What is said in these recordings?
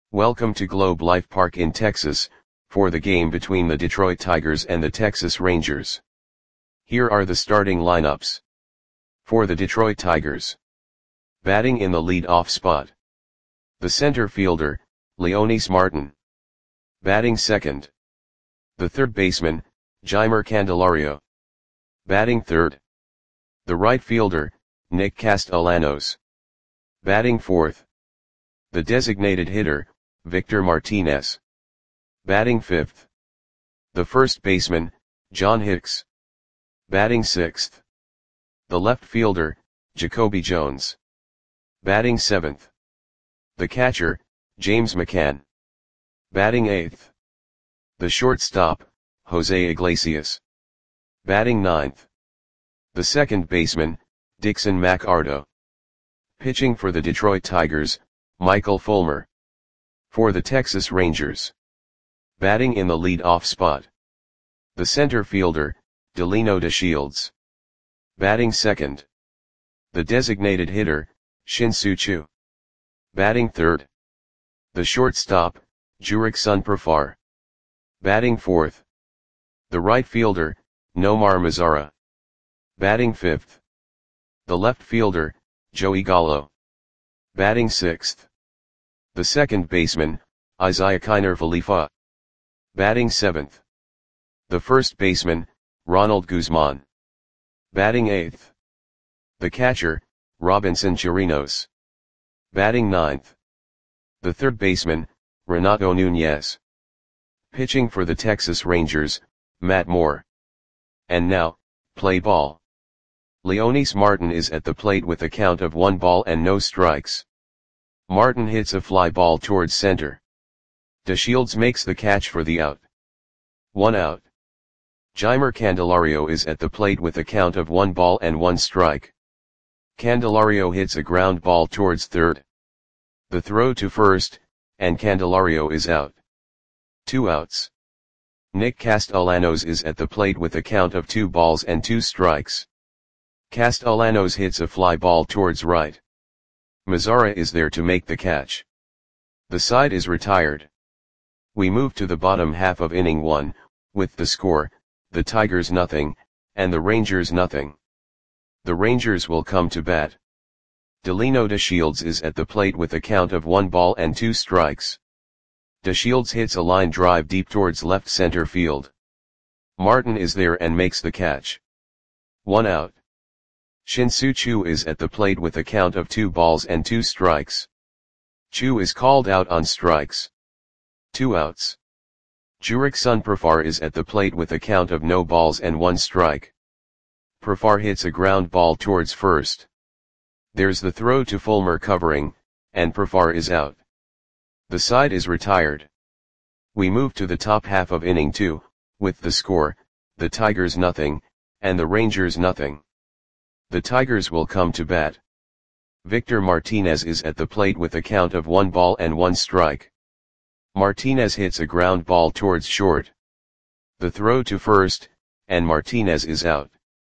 Welcome to Globe Life Park in Texas, for the game between the Detroit Tigers and the Texas Rangers. Here are the starting lineups. For the Detroit Tigers. Batting in the lead-off spot. The center fielder, Leonys Martin. Batting second. The third baseman, Jeimer Candelario. Batting third. The right fielder, Nick Castellanos. Batting fourth. The designated hitter, Victor Martinez. Batting fifth. The first baseman, John Hicks. Batting sixth. The left fielder, Jacoby Jones. Batting seventh. The catcher, James McCann. Batting eighth. The shortstop, Jose Iglesias. Batting ninth. The second baseman, Dixon McArdo. Pitching for the Detroit Tigers, Michael Fulmer. For the Texas Rangers. Batting in the lead-off spot. The center fielder, Delino DeShields. Batting second. The designated hitter, Shin-Soo Choo. Batting third. The shortstop, Jurickson Profar. Batting fourth. The right fielder, Nomar Mazara. Batting fifth. The left fielder, Joey Gallo. Batting sixth. The second baseman, Isiah Kiner Falefa. Batting seventh. The first baseman, Ronald Guzman. Batting eighth. The catcher, Robinson Chirinos. Batting ninth. The third baseman, Renato Nunez. Pitching for the Texas Rangers, Matt Moore. And now, play ball. Leonys Martin is at the plate with a count of 1 ball and no strikes. Martin hits a fly ball towards center. DeShields makes the catch for the out. 1 out. Jeimer Candelario is at the plate with a count of 1 ball and 1 strike. Candelario hits a ground ball towards third. The throw to first, and Candelario is out. 2 outs. Nick Castellanos is at the plate with a count of 2 balls and 2 strikes. Castellanos hits a fly ball towards right. Mazara is there to make the catch. The side is retired. We move to the bottom half of inning 1, with the score, the Tigers nothing, and the Rangers nothing. The Rangers will come to bat. Delino DeShields is at the plate with a count of 1 ball and 2 strikes. DeShields hits a line drive deep towards left center field. Martin is there and makes the catch. 1 out. Shin-Soo Choo is at the plate with a count of 2 balls and 2 strikes. Choo is called out on strikes. 2 outs. Jurickson Profar is at the plate with a count of no balls and 1 strike. Profar hits a ground ball towards first. There's the throw to Fulmer covering, and Profar is out. The side is retired. We move to the top half of inning 2, with the score, the Tigers nothing, and the Rangers nothing. The Tigers will come to bat. Victor Martinez is at the plate with a count of 1 ball and 1 strike. Martinez hits a ground ball towards short. The throw to first, and Martinez is out.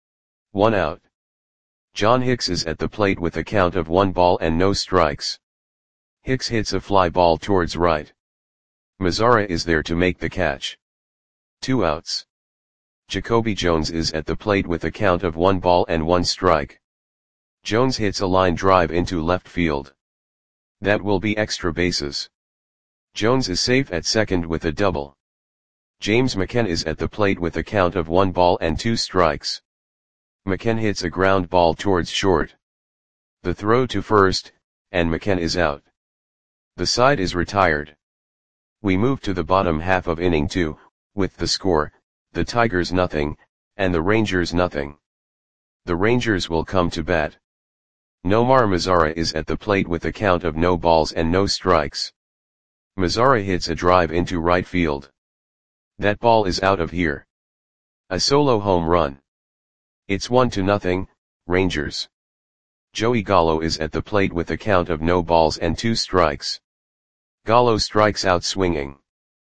1 out. John Hicks is at the plate with a count of 1 ball and no strikes. Hicks hits a fly ball towards right. Mazara is there to make the catch. 2 outs. Jacoby Jones is at the plate with a count of 1 ball and 1 strike. Jones hits a line drive into left field. That will be extra bases. Jones is safe at second with a double. James McCann is at the plate with a count of 1 ball and 2 strikes. McCann hits a ground ball towards short. The throw to first, and McCann is out. The side is retired. We move to the bottom half of inning 2, with the score, the Tigers nothing, and the Rangers nothing. The Rangers will come to bat. Nomar Mazara is at the plate with a count of no balls and no strikes. Mazara hits a drive into right field. That ball is out of here. A solo home run. It's 1-0, Rangers. Joey Gallo is at the plate with a count of no balls and 2 strikes. Gallo strikes out swinging.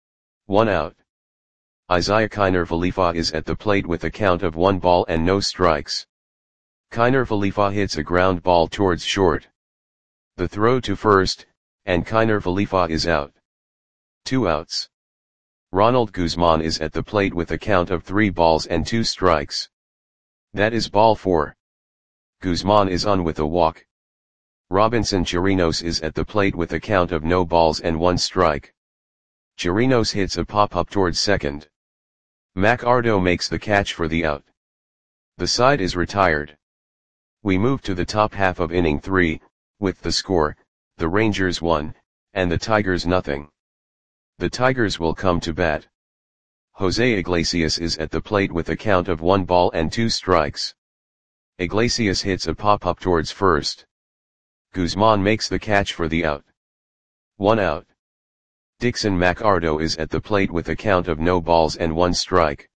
1 out. Isiah Kiner Falefa is at the plate with a count of 1 ball and no strikes. Kiner Falefa hits a ground ball towards short. The throw to first, and Kiner Falefa is out. 2 outs. Ronald Guzman is at the plate with a count of 3 balls and 2 strikes. That is ball 4. Guzman is on with a walk. Robinson Chirinos is at the plate with a count of no balls and 1 strike. Chirinos hits a pop-up towards second. McArdo makes the catch for the out. The side is retired. We move to the top half of inning 3, with the score, the Rangers 1, and the Tigers nothing. The Tigers will come to bat. Jose Iglesias is at the plate with a count of 1 ball and 2 strikes. Iglesias hits a pop-up towards first. Guzman makes the catch for the out. 1 out. Dixon McArdo is at the plate with a count of no balls and 1 strike.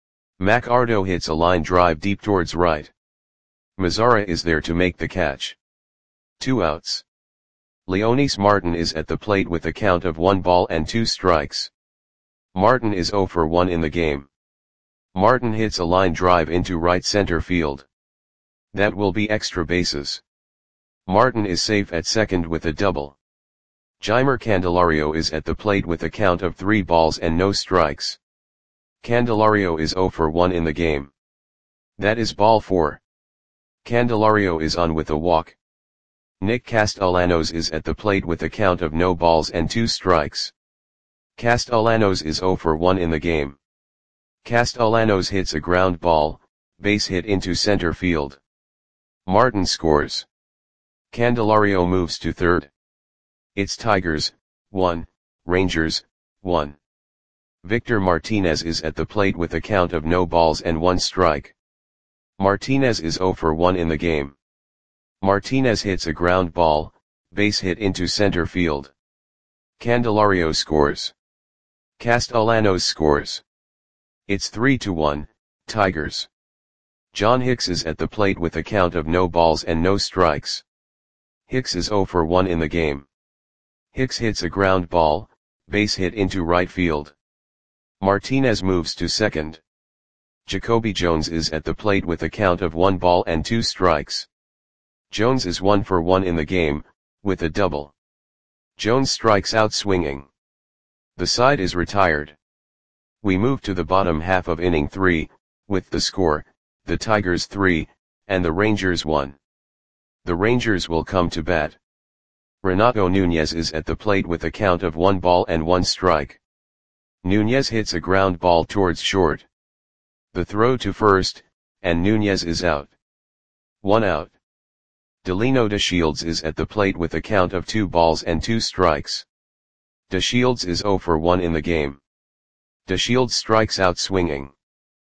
McArdo hits a line drive deep towards right. Mazara is there to make the catch. 2 outs. Leonys Martin is at the plate with a count of 1 ball and 2 strikes. Martin is 0 for 1 in the game. Martin hits a line drive into right center field. That will be extra bases. Martin is safe at second with a double. Jeimer Candelario is at the plate with a count of 3 balls and no strikes. Candelario is 0 for 1 in the game. That is ball 4. Candelario is on with a walk. Nick Castellanos is at the plate with a count of no balls and 2 strikes. Castellanos is 0 for 1 in the game. Castellanos hits a ground ball, base hit into center field. Martin scores. Candelario moves to third. It's Tigers, 1, Rangers, 1. Victor Martinez is at the plate with a count of no balls and 1 strike. Martinez is 0 for 1 in the game. Martinez hits a ground ball, base hit into center field. Candelario scores. Castellanos scores. It's 3-1, Tigers. John Hicks is at the plate with a count of no balls and no strikes. Hicks is 0 for 1 in the game. Hicks hits a ground ball, base hit into right field. Martinez moves to second. Jacoby Jones is at the plate with a count of 1 ball and 2 strikes. Jones is 1 for 1 in the game, with a double. Jones strikes out swinging. The side is retired. We move to the bottom half of inning 3, with the score, the Tigers 3, and the Rangers 1. The Rangers will come to bat. Renato Nunez is at the plate with a count of 1 ball and 1 strike. Nunez hits a ground ball towards short. The throw to first, and Nunez is out. 1 out. Delino DeShields is at the plate with a count of 2 balls and 2 strikes. DeShields is 0 for 1 in the game. DeShields strikes out swinging.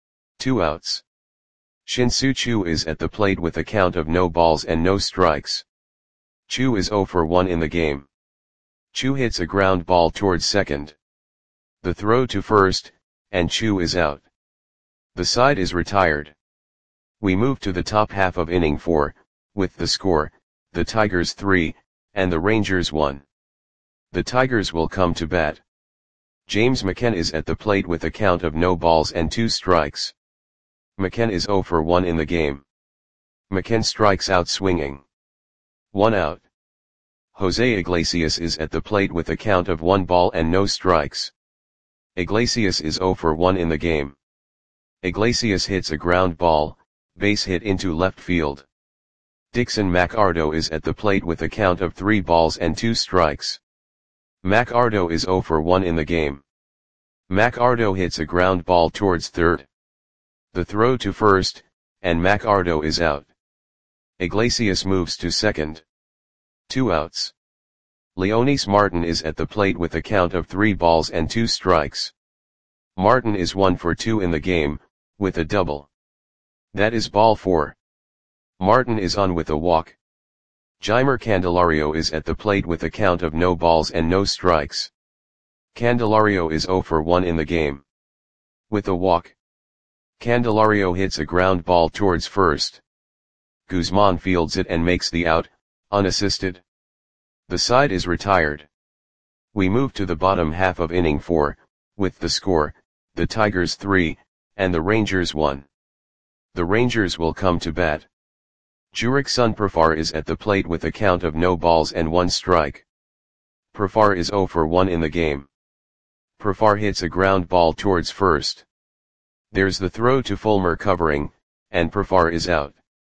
2 outs. Shin-Soo Choo is at the plate with a count of no balls and no strikes. Choo is 0 for 1 in the game. Choo hits a ground ball towards second. The throw to first, and Choo is out. The side is retired. We move to the top half of inning 4, with the score, the Tigers 3, and the Rangers 1. The Tigers will come to bat. James McCann is at the plate with a count of no balls and 2 strikes. McCann is 0 for 1 in the game. McCann strikes out swinging. 1 out. Jose Iglesias is at the plate with a count of 1 ball and no strikes. Iglesias is 0 for 1 in the game. Iglesias hits a ground ball, base hit into left field. Dixon McArdo is at the plate with a count of 3 balls and 2 strikes. McArdo is 0 for 1 in the game. McArdo hits a ground ball towards third. The throw to first, and McArdo is out. Iglesias moves to second. 2 outs. Leonys Martin is at the plate with a count of 3 balls and 2 strikes. Martin is 1 for 2 in the game, with a double. That is ball 4. Martin is on with a walk. Jeimer Candelario is at the plate with a count of no balls and no strikes. Candelario is 0 for 1 in the game. With a walk. Candelario hits a ground ball towards first. Guzman fields it and makes the out, unassisted. The side is retired. We move to the bottom half of inning 4, with the score, the Tigers 3, and the Rangers 1. The Rangers will come to bat. Jurickson Profar is at the plate with a count of no balls and 1 strike. Profar is 0 for 1 in the game. Profar hits a ground ball towards first. There's the throw to Fulmer covering, and Profar is out.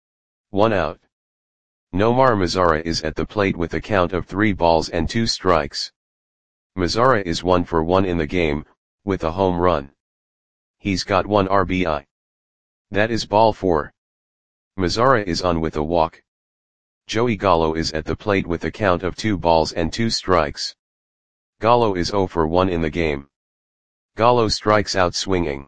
1 out. Nomar Mazara is at the plate with a count of 3 balls and 2 strikes. Mazara is 1 for 1 in the game, with a home run. He's got 1 RBI. That is ball 4. Mazara is on with a walk. Joey Gallo is at the plate with a count of 2 balls and 2 strikes. Gallo is 0 for 1 in the game. Gallo strikes out swinging.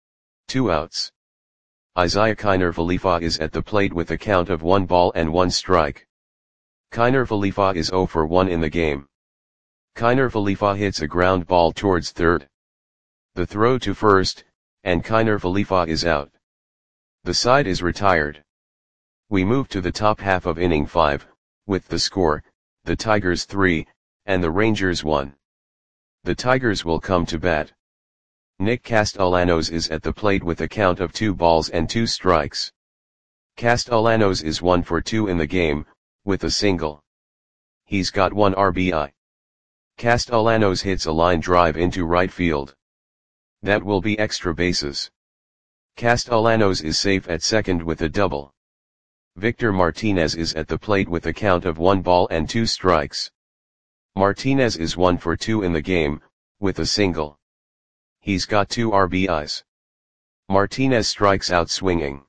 2 outs. Isaiah Kiner Falefa is at the plate with a count of 1 ball and 1 strike. Kiner Falefa is 0 for 1 in the game. Kiner Falefa hits a ground ball towards third. The throw to first, and Kiner Falefa is out. The side is retired. We move to the top half of inning 5, with the score, the Tigers 3, and the Rangers 1. The Tigers will come to bat. Nick Castellanos is at the plate with a count of 2 balls and 2 strikes. Castellanos is 1 for 2 in the game, with a single. He's got 1 RBI. Castellanos hits a line drive into right field. That will be extra bases. Castellanos is safe at second with a double. Victor Martinez is at the plate with a count of 1 ball and 2 strikes. Martinez is 1 for 2 in the game, with a single. He's got 2 RBIs. Martinez strikes out swinging.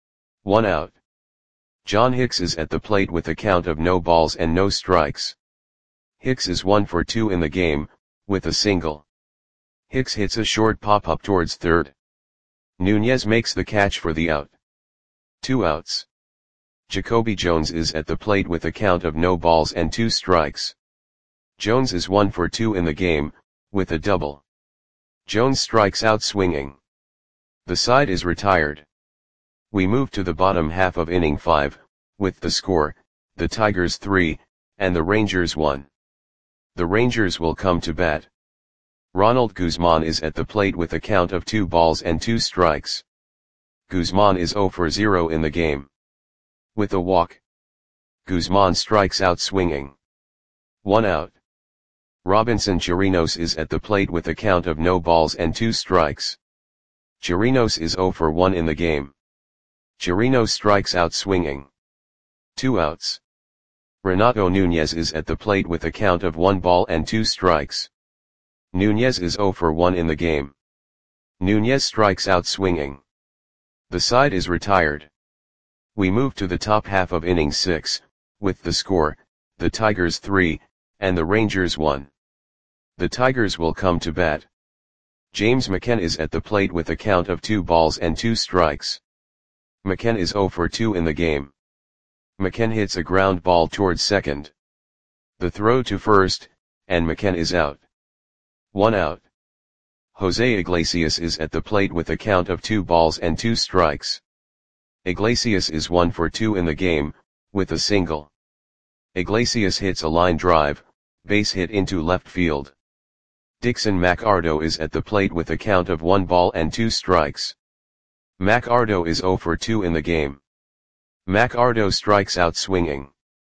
1 out. John Hicks is at the plate with a count of no balls and no strikes. Hicks is 1 for 2 in the game, with a single. Hicks hits a short pop-up towards third. Nunez makes the catch for the out. 2 outs. Jacoby Jones is at the plate with a count of no balls and 2 strikes. Jones is 1 for 2 in the game, with a double. Jones strikes out swinging. The side is retired. We move to the bottom half of inning 5, with the score, the Tigers 3, and the Rangers 1. The Rangers will come to bat. Ronald Guzman is at the plate with a count of 2 balls and 2 strikes. Guzman is 0 for 0 in the game. With a walk. Guzman strikes out swinging. 1 out. Robinson Chirinos is at the plate with a count of no balls and 2 strikes. Chirinos is 0 for 1 in the game. Chirinos strikes out swinging. 2 outs. Renato Nunez is at the plate with a count of 1 ball and 2 strikes. Nunez is 0 for 1 in the game. Nunez strikes out swinging. The side is retired. We move to the top half of inning 6, with the score, the Tigers 3, and the Rangers 1. The Tigers will come to bat. James McCann is at the plate with a count of 2 balls and 2 strikes. McCann is 0 for 2 in the game. McCann hits a ground ball towards second. The throw to first, and McCann is out. 1 out. Jose Iglesias is at the plate with a count of 2 balls and 2 strikes. Iglesias is 1 for 2 in the game, with a single. Iglesias hits a line drive, base hit into left field. Dixon McArdo is at the plate with a count of 1 ball and 2 strikes. McArdo is 0 for 2 in the game. McArdo strikes out swinging.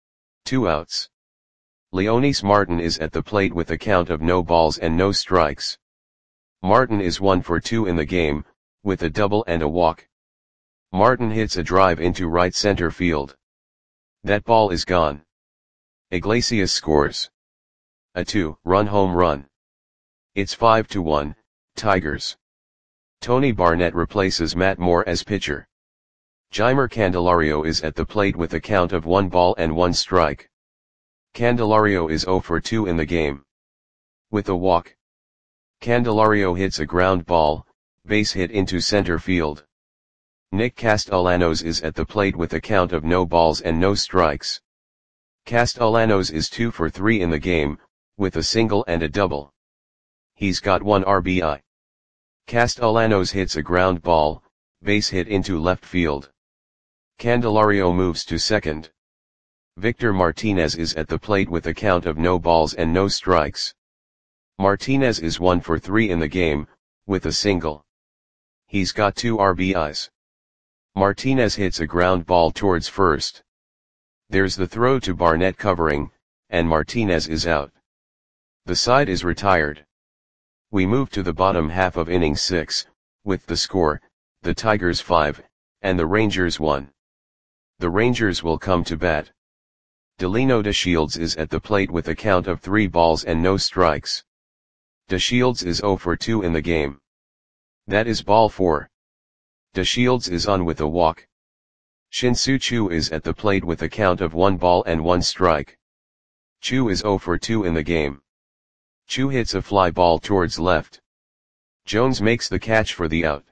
2 outs. Leonys Martin is at the plate with a count of no balls and no strikes. Martin is 1 for 2 in the game, with a double and a walk. Martin hits a drive into right center field. That ball is gone. Iglesias scores a 2-run home run. It's 5-1, Tigers. Tony Barnett replaces Matt Moore as pitcher. Jeimer Candelario is at the plate with a count of 1 ball and 1 strike. Candelario is 0 for 2 in the game. With a walk. Candelario hits a ground ball, base hit into center field. Nick Castellanos is at the plate with a count of no balls and no strikes. Castellanos is 2 for 3 in the game, with a single and a double. He's got 1 RBI. Castellanos hits a ground ball, base hit into left field. Candelario moves to second. Victor Martinez is at the plate with a count of no balls and no strikes. Martinez is 1 for 3 in the game, with a single. He's got 2 RBIs. Martinez hits a ground ball towards first. There's the throw to Barnett covering, and Martinez is out. The side is retired. We move to the bottom half of inning 6, with the score, the Tigers 5, and the Rangers 1. The Rangers will come to bat. Delino DeShields is at the plate with a count of 3 balls and no strikes. DeShields is 0 for 2 in the game. That is ball 4. DeShields is on with a walk. Shin-Soo Choo is at the plate with a count of 1 ball and 1 strike. Choo is 0 for 2 in the game. Choo hits a fly ball towards left. Jones makes the catch for the out.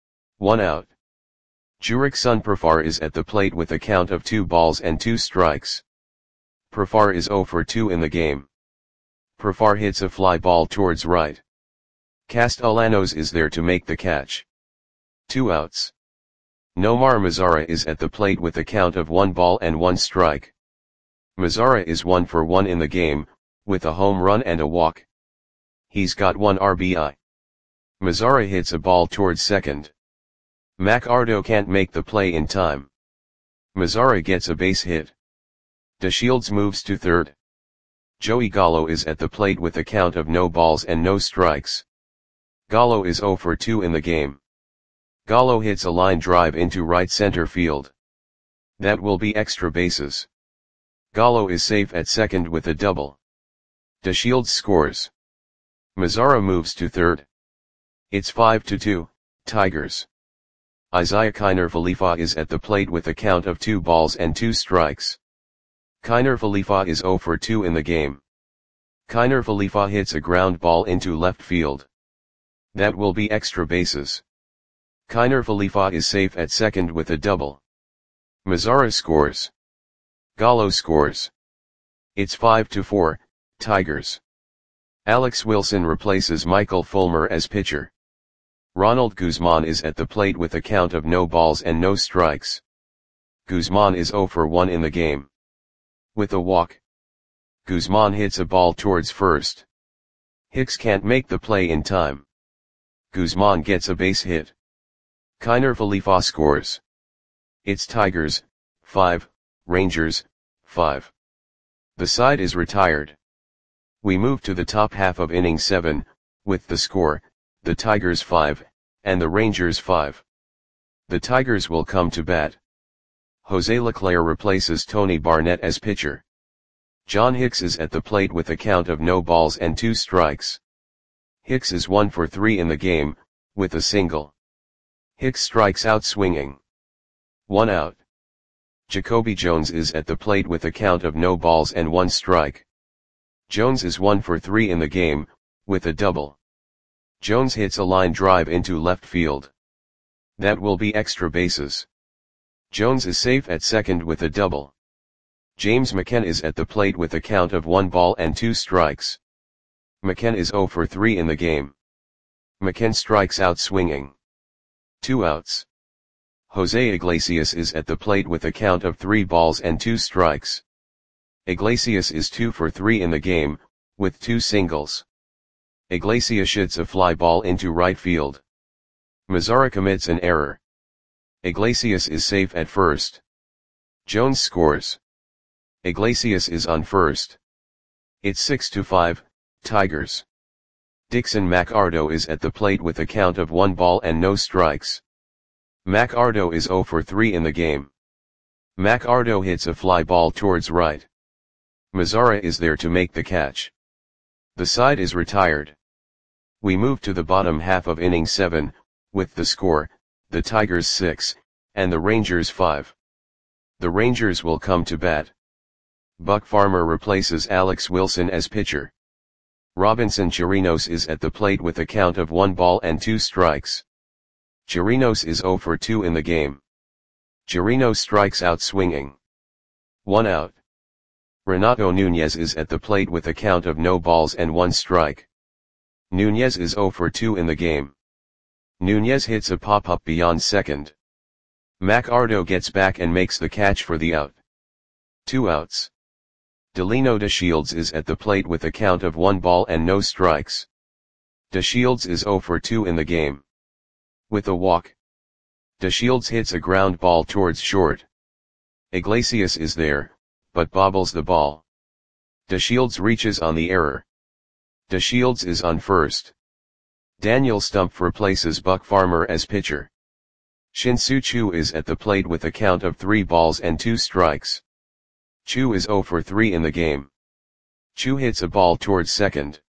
1 out. Jurickson Profar is at the plate with a count of 2 balls and 2 strikes. Profar is 0 for 2 in the game. Profar hits a fly ball towards right. Castellanos is there to make the catch. 2 outs. Nomar Mazara is at the plate with a count of 1 ball and 1 strike. Mazara is 1 for 1 in the game, with a home run and a walk. He's got 1 RBI. Mazara hits a ball towards second. McArdo can't make the play in time. Mazara gets a base hit. DeShields moves to third. Joey Gallo is at the plate with a count of no balls and no strikes. Gallo is 0 for 2 in the game. Gallo hits a line drive into right center field. That will be extra bases. Gallo is safe at second with a double. DeShields scores. Mazara moves to third. It's 5-2, Tigers. Isaiah Kiner Falefa is at the plate with a count of 2 balls and 2 strikes. Kiner Falefa is 0 for 2 in the game. Kiner Falefa hits a ground ball into left field. That will be extra bases. Kiner Falefa is safe at second with a double. Mazara scores. Gallo scores. It's 5-4, Tigers. Alex Wilson replaces Michael Fulmer as pitcher. Ronald Guzman is at the plate with a count of no balls and no strikes. Guzman is 0 for 1 in the game. With a walk. Guzman hits a ball towards first. Hicks can't make the play in time. Guzman gets a base hit. Kiner Falefa scores. It's Tigers, 5, Rangers, 5. The side is retired. We move to the top half of inning 7, with the score, the Tigers 5, and the Rangers 5. The Tigers will come to bat. Jose Leclerc replaces Tony Barnett as pitcher. John Hicks is at the plate with a count of no balls and 2 strikes. Hicks is 1 for 3 in the game, with a single. Hicks strikes out swinging. 1 out. Jacoby Jones is at the plate with a count of no balls and 1 strike. Jones is 1 for 3 in the game, with a double. Jones hits a line drive into left field. That will be extra bases. Jones is safe at second with a double. James McCann is at the plate with a count of 1 ball and 2 strikes. McCann is 0 for 3 in the game. McCann strikes out swinging. 2 outs. Jose Iglesias is at the plate with a count of 3 balls and 2 strikes. Iglesias is 2 for 3 in the game, with 2 singles. Iglesias hits a fly ball into right field. Mazara commits an error. Iglesias is safe at first. Jones scores. Iglesias is on first. It's 6-5, Tigers. Dixon McArdo is at the plate with a count of 1 ball and no strikes. McArdo is 0 for 3 in the game. McArdo hits a fly ball towards right. Mazara is there to make the catch. The side is retired. We move to the bottom half of inning 7, with the score, the Tigers 6, and the Rangers 5. The Rangers will come to bat. Buck Farmer replaces Alex Wilson as pitcher. Robinson Chirinos is at the plate with a count of 1 ball and 2 strikes. Chirinos is 0 for 2 in the game. Chirinos strikes out swinging. 1 out. Renato Nunez is at the plate with a count of no balls and 1 strike. Nunez is 0 for 2 in the game. Nunez hits a pop-up beyond second. McArdo gets back and makes the catch for the out. 2 outs. Delino DeShields is at the plate with a count of 1 ball and no strikes. DeShields is 0 for 2 in the game. With a walk. DeShields hits a ground ball towards short. Iglesias is there, but bobbles the ball. DeShields reaches on the error. DeShields is on first. Daniel Stumpf replaces Buck Farmer as pitcher. Shin-Soo Choo is at the plate with a count of 3 balls and 2 strikes. Choo is 0 for 3 in the game. Choo hits a ball towards second.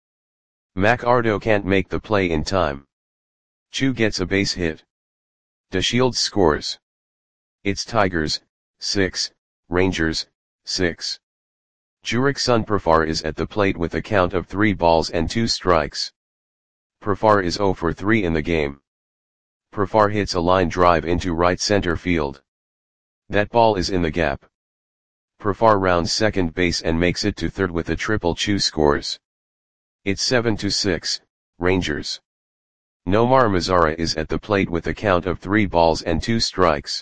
McArdo can't make the play in time. Choo gets a base hit. DeShields scores. It's Tigers, 6, Rangers, 6. Jurickson Profar is at the plate with a count of 3 balls and 2 strikes. Profar is 0 for 3 in the game. Profar hits a line drive into right center field. That ball is in the gap. Profar rounds second base and makes it to third with a triple. Choo scores. It's 7-6, Rangers. Nomar Mazara is at the plate with a count of 3 balls and 2 strikes.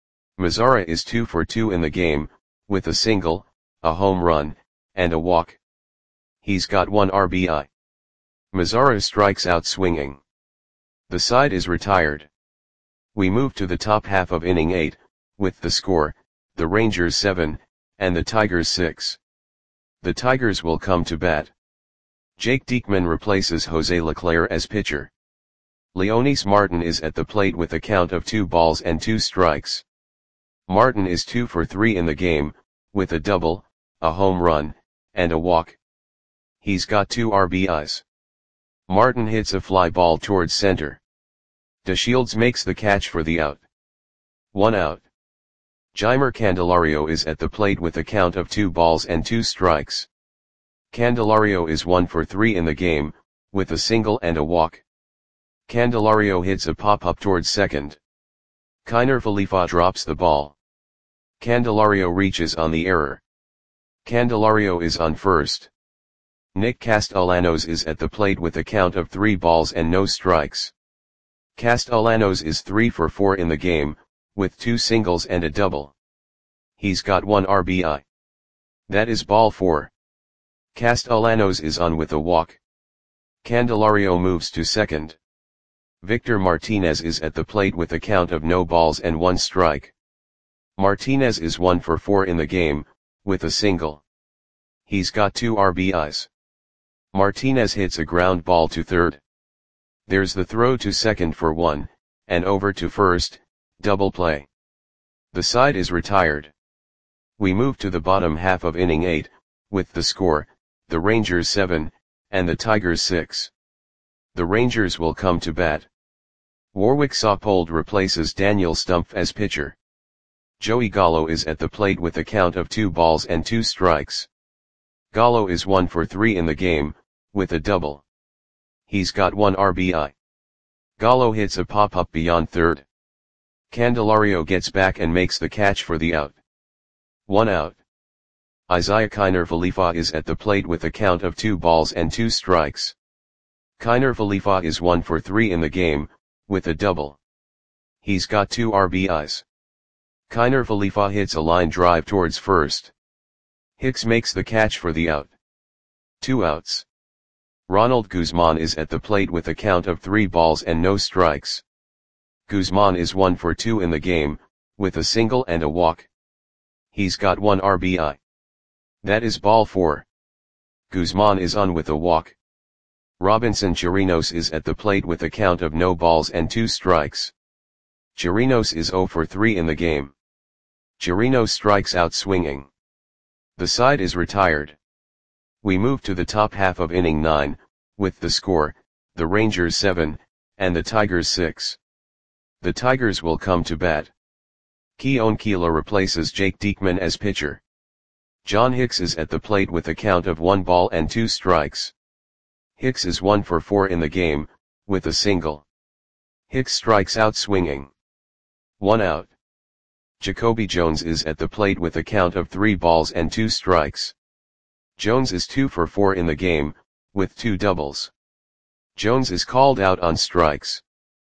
Mazara is 2 for 2 in the game, with a single, a home run, and a walk. He's got 1 RBI. Mazara strikes out swinging. The side is retired. We move to the top half of inning 8, with the score, the Rangers 7, and the Tigers 6. The Tigers will come to bat. Jake Diekman replaces Jose Leclerc as pitcher. Leonys Martin is at the plate with a count of 2 balls and 2 strikes. Martin is 2 for 3 in the game, with a double, a home run, and a walk. He's got 2 RBIs. Martin hits a fly ball towards center. DeShields makes the catch for the out. 1 out. Jeimer Candelario is at the plate with a count of 2 balls and 2 strikes. Candelario is 1 for 3 in the game, with a single and a walk. Candelario hits a pop-up towards second. Kiner Falefa drops the ball. Candelario reaches on the error. Candelario is on first. Nick Castellanos is at the plate with a count of 3 balls and no strikes. Castellanos is 3 for 4 in the game, with 2 singles and a double. He's got 1 RBI. That is ball 4. Castellanos is on with a walk. Candelario moves to second. Victor Martinez is at the plate with a count of no balls and 1 strike. Martinez is 1 for 4 in the game, with a single. He's got 2 RBIs. Martinez hits a ground ball to third. There's the throw to second for 1, and over to first, double play. The side is retired. We move to the bottom half of inning 8, with the score, the Rangers 7, and the Tigers 6. The Rangers will come to bat. Warwick Saupold replaces Daniel Stumpf as pitcher. Joey Gallo is at the plate with a count of 2 balls and 2 strikes. Gallo is 1 for 3 in the game, with a double. He's got 1 RBI. Gallo hits a pop-up beyond third. Candelario gets back and makes the catch for the out. 1 out. Isaiah Kiner Falefa is at the plate with a count of 2 balls and 2 strikes. Kiner Falefa is 1 for 3 in the game, with a double. He's got 2 RBIs. Kiner Falefa hits a line drive towards first. Hicks makes the catch for the out. 2 outs. Ronald Guzman is at the plate with a count of 3 balls and no strikes. Guzman is 1 for 2 in the game, with a single and a walk. He's got 1 RBI. That is ball 4. Guzman is on with a walk. Robinson Chirinos is at the plate with a count of no balls and 2 strikes. Chirinos is 0 for 3 in the game. Chirinos strikes out swinging. The side is retired. We move to the top half of inning 9, with the score, the Rangers 7, and the Tigers 6. The Tigers will come to bat. Keone Kela replaces Jake Diekman as pitcher. John Hicks is at the plate with a count of 1 ball and 2 strikes. Hicks is 1 for 4 in the game, with a single. Hicks strikes out swinging. 1 out. Jacoby Jones is at the plate with a count of 3 balls and 2 strikes. Jones is 2 for 4 in the game, with 2 doubles. Jones is called out on strikes.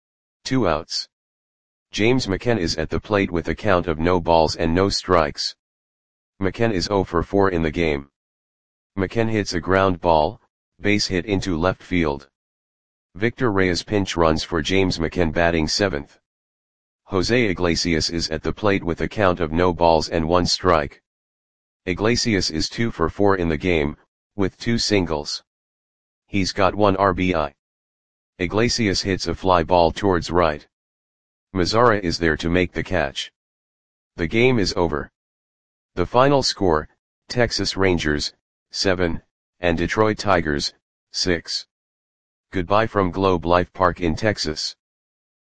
2 outs. James McCann is at the plate with a count of no balls and no strikes. McCann is 0 for 4 in the game. McCann hits a ground ball, base hit into left field. Victor Reyes pinch runs for James McCann batting 7th. Jose Iglesias is at the plate with a count of no balls and 1 strike. Iglesias is 2 for 4 in the game, with 2 singles. He's got 1 RBI. Iglesias hits a fly ball towards right. Mazara is there to make the catch. The game is over. The final score, Texas Rangers, 7, and Detroit Tigers, 6. Goodbye from Globe Life Park in Texas.